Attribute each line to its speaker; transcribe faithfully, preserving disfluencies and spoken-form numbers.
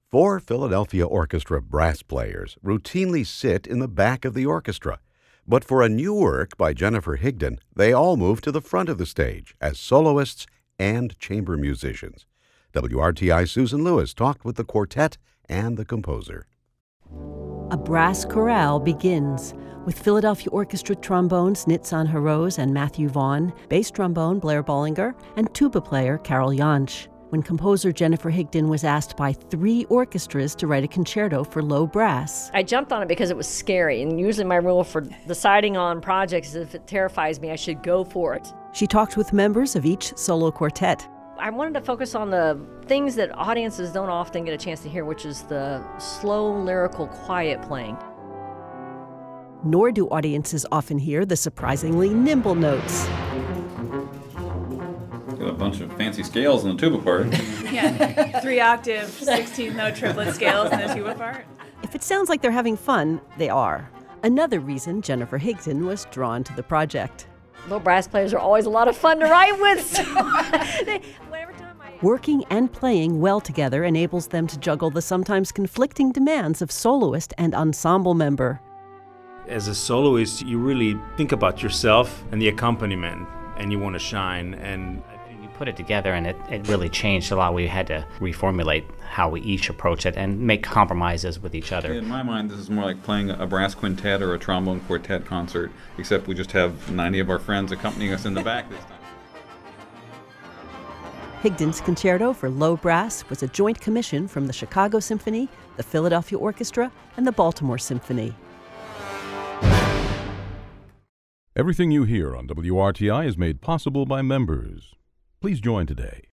Speaker 1: Four Philadelphia Orchestra brass players routinely sit in the back of the orchestra. But for a new work by Jennifer Higdon, they all move to the front of the stage as soloists and chamber musicians. W R T I's Susan Lewis talked with the quartet and the composer.
Speaker 2: A brass chorale begins with Philadelphia Orchestra trombones Nitzan Harose and Matthew Vaughn, bass trombone Blair Bollinger, and tuba player Carol Jansch. When composer Jennifer Higdon was asked by three orchestras to write a concerto for low brass.
Speaker 3: I jumped on it because it was scary, and usually my rule for deciding on projects is if it terrifies me, I should go for it.
Speaker 2: She talked with members of each solo quartet.
Speaker 3: I wanted to focus on the things that audiences don't often get a chance to hear, which is the slow, lyrical, quiet playing.
Speaker 2: Nor do audiences often hear the surprisingly nimble notes.
Speaker 4: Got a bunch of fancy scales in the tuba part.
Speaker 5: Yeah, three octave, sixteenth note triplet scales in the tuba part.
Speaker 2: If it sounds like they're having fun, they are. Another reason Jennifer Higdon was drawn to the project.
Speaker 3: Low brass players are always a lot of fun to write with. So they, whenever time I...
Speaker 2: Working and playing well together enables them to juggle the sometimes conflicting demands of soloist and ensemble member.
Speaker 6: As a soloist, you really think about yourself and the accompaniment, and you want to shine. And
Speaker 7: you put it together, and it, it really changed a lot. We had to reformulate how we each approach it and make compromises with each other.
Speaker 4: In my mind, this is more like playing a brass quintet or a trombone quartet concert, except we just have ninety of our friends accompanying us in the back this time.
Speaker 2: Higdon's concerto for low brass was a joint commission from the Chicago Symphony, the Philadelphia Orchestra, and the Baltimore Symphony.
Speaker 8: Everything you hear on W R T I is made possible by members. Please join today.